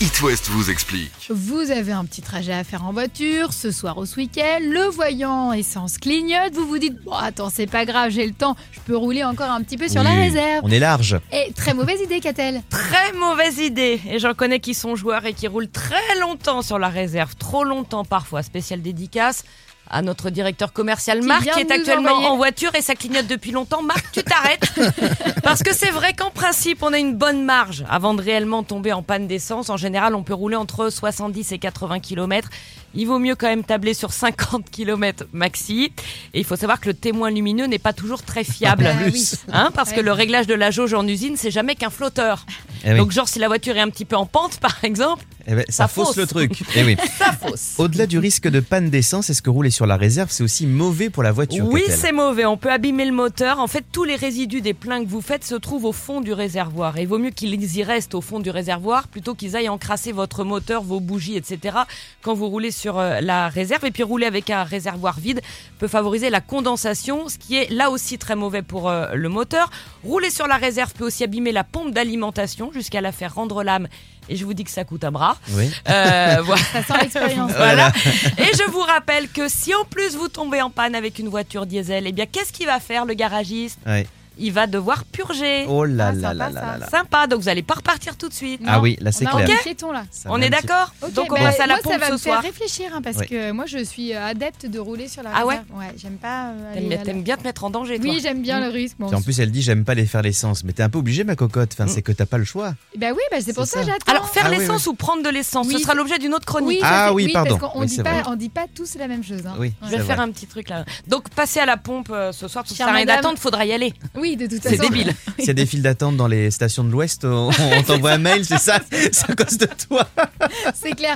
It West vous explique. Vous avez un petit trajet à faire en voiture, ce soir ou ce week-end, le voyant essence clignote, vous vous dites « Bon, attends, c'est pas grave, j'ai le temps, je peux rouler encore un petit peu sur la réserve. » On est large. Et très mauvaise idée, Catel. Très mauvaise idée. Et j'en connais qui sont joueurs et qui roulent très longtemps sur la réserve, trop longtemps parfois. Spéciale dédicace à notre directeur commercial Marc qui est actuellement en voiture et ça clignote depuis longtemps. Marc, tu t'arrêtes parce que c'est vrai qu'en principe on a une bonne marge avant de réellement tomber en panne d'essence. En général on peut rouler entre 70 et 80 km. Il vaut mieux quand même tabler sur 50 km maxi. Et il faut savoir que le témoin lumineux n'est pas toujours très fiable. Parce que le réglage de la jauge en usine, c'est jamais qu'un flotteur. Donc genre si la voiture est un petit peu en pente par exemple, ça fausse le truc. Ça fausse. Au-delà du risque de panne d'essence, est-ce que rouler sur la réserve, c'est aussi mauvais pour la voiture? Oui, c'est mauvais. On peut abîmer le moteur. En fait, tous les résidus des pleins que vous faites se trouvent au fond du réservoir. Et il vaut mieux qu'ils y restent au fond du réservoir plutôt qu'ils aillent encrasser votre moteur, vos bougies, etc. quand vous roulez sur la réserve. Et puis rouler avec un réservoir vide peut favoriser la condensation, ce qui est là aussi très mauvais pour le moteur. Rouler sur la réserve peut aussi abîmer la pompe d'alimentation jusqu'à la faire rendre l'âme. Et je vous dis que ça coûte un bras. Oui. Voilà. Ça sent l'expérience. Voilà. Et je vous rappelle que si en plus vous tombez en panne avec une voiture diesel, eh bien qu'est-ce qu'il va faire le garagiste? Il va devoir purger. Oh là là là là là. Sympa, donc vous n'allez pas repartir tout de suite. Ah oui, là c'est clair. Piéton, là. On est d'accord? Donc on passe à la pompe ce soir. Moi ça va me faire réfléchir parce que moi je suis adepte de rouler sur la réserve. Ah ouais, j'aime pas T'aimes bien te mettre en danger, toi? Oui, j'aime bien le risque. Bon. En plus elle dit j'aime pas les faire l'essence, mais t'es un peu obligé ma cocotte, c'est que t'as pas le choix. Bah oui, c'est pour ça j'attends. Alors faire l'essence ou prendre de l'essence, ce sera l'objet d'une autre chronique. Pardon. Parce qu'on dit pas tous la même chose. Oui, je vais faire un petit truc là. Donc passer à la pompe ce soir, ça sert à rien d'attendre, faudra y aller. Oui, de toute façon. C'est débile. S'il y a des files d'attente dans les stations de l'Ouest, on t'envoie un mail, c'est ça? C'est à cause de toi. C'est clair.